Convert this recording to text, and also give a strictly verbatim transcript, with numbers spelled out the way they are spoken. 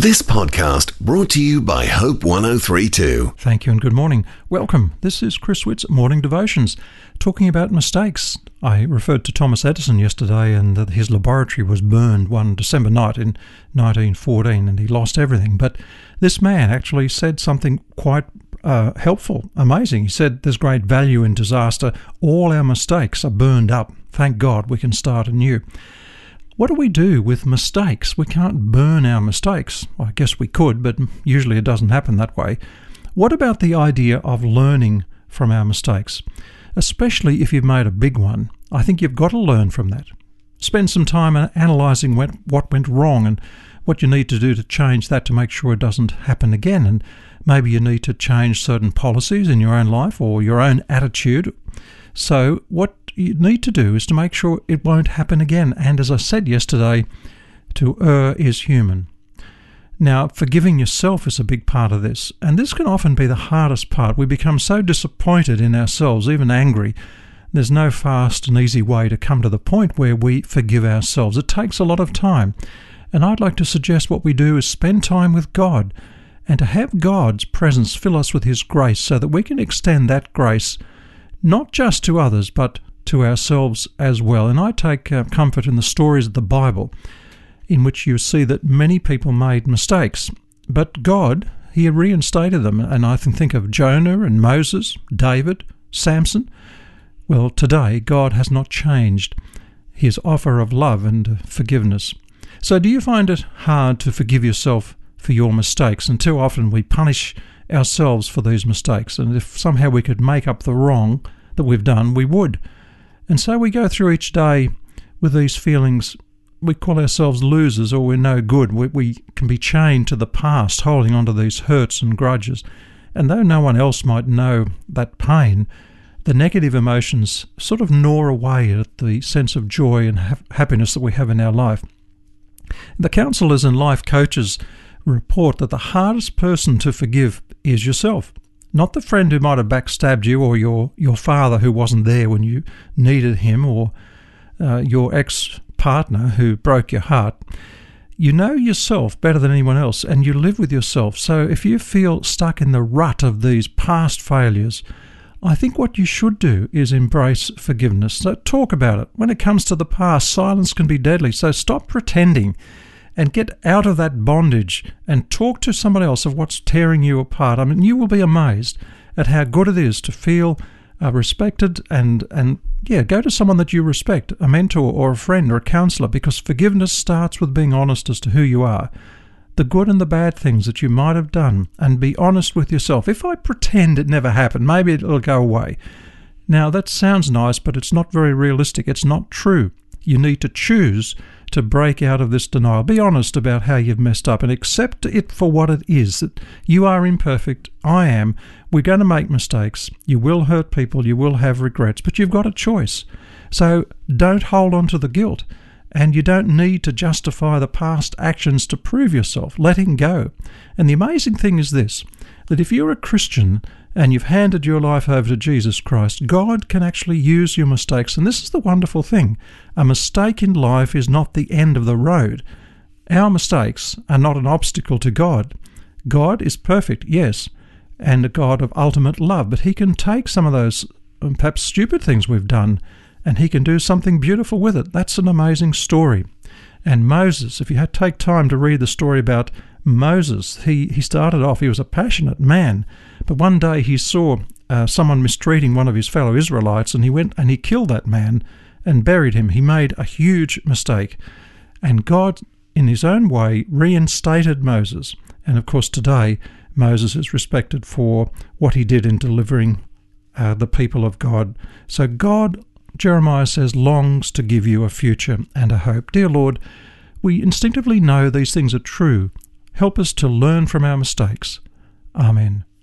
This podcast brought to you by Hope one oh three point two. Thank you and good morning. Welcome. This is Chris Witt's Morning Devotions, talking about mistakes. I referred to Thomas Edison yesterday and that his laboratory was burned one December night in nineteen fourteen and he lost everything. But this man actually said something quite uh, helpful, amazing. He said there's great value in disaster. All our mistakes are burned up. Thank God we can start anew. What do we do with mistakes? We can't burn our mistakes. Well, I guess we could, but usually it doesn't happen that way. What about the idea of learning from our mistakes? Especially if you've made a big one. I think you've got to learn from that. Spend some time analysing what went wrong and what you need to do to change that to make sure it doesn't happen again. And maybe you need to change certain policies in your own life or your own attitude. So what you need to do is to make sure it won't happen again. And as I said yesterday, to err is human. Now, forgiving yourself is a big part of this, and this can often be the hardest part. We become so disappointed in ourselves, even angry. There's no fast and easy way to come to the point where we forgive ourselves. It takes a lot of time. And I'd like to suggest what we do is spend time with God and to have God's presence fill us with His grace so that we can extend that grace not just to others, but to ourselves as well. And I take uh, comfort in the stories of the Bible, in which you see that many people made mistakes, but God, He reinstated them. And I can think of Jonah and Moses, David, Samson. Well, today, God has not changed His offer of love and forgiveness. So do you find it hard to forgive yourself for your mistakes? And too often we punish ourselves for these mistakes. And if somehow we could make up the wrong that we've done, we would. And so we go through each day with these feelings. We call ourselves losers or we're no good. We, we can be chained to the past, holding on to these hurts and grudges. And though no one else might know that pain, the negative emotions sort of gnaw away at the sense of joy and ha- happiness that we have in our life. The counsellors and life coaches report that the hardest person to forgive is yourself. Not the friend who might have backstabbed you, or your, your father who wasn't there when you needed him, or uh, your ex-partner who broke your heart. You know yourself better than anyone else, and you live with yourself. So if you feel stuck in the rut of these past failures, I think what you should do is embrace forgiveness. So talk about it. When it comes to the past, silence can be deadly. So stop pretending and get out of that bondage and talk to somebody else of what's tearing you apart. I mean, you will be amazed at how good it is to feel uh, respected and, and, yeah, go to someone that you respect, a mentor or a friend or a counsellor, because forgiveness starts with being honest as to who you are, the good and the bad things that you might have done, and be honest with yourself. If I pretend it never happened, maybe it'll go away. Now, that sounds nice, but it's not very realistic. It's not true. You need to choose to break out of this denial. Be honest about how you've messed up and accept it for what it is. That you are imperfect. I am. We're going to make mistakes. You will hurt people. You will have regrets, but you've got a choice. So don't hold on to the guilt. And you don't need to justify the past actions to prove yourself. Letting go. And the amazing thing is this, that if you're a Christian and you've handed your life over to Jesus Christ, God can actually use your mistakes. And this is the wonderful thing. A mistake in life is not the end of the road. Our mistakes are not an obstacle to God. God is perfect, yes, and a God of ultimate love. But He can take some of those um, perhaps stupid things we've done and He can do something beautiful with it. That's an amazing story. And Moses, if you had take time to read the story about Moses, he, he started off, he was a passionate man, but one day he saw uh, someone mistreating one of his fellow Israelites, and he went and he killed that man and buried him. He made a huge mistake. And God, in His own way, reinstated Moses. And of course today, Moses is respected for what he did in delivering uh, the people of God. So God, Jeremiah says, longs to give you a future and a hope. Dear Lord, we instinctively know these things are true. Help us to learn from our mistakes. Amen.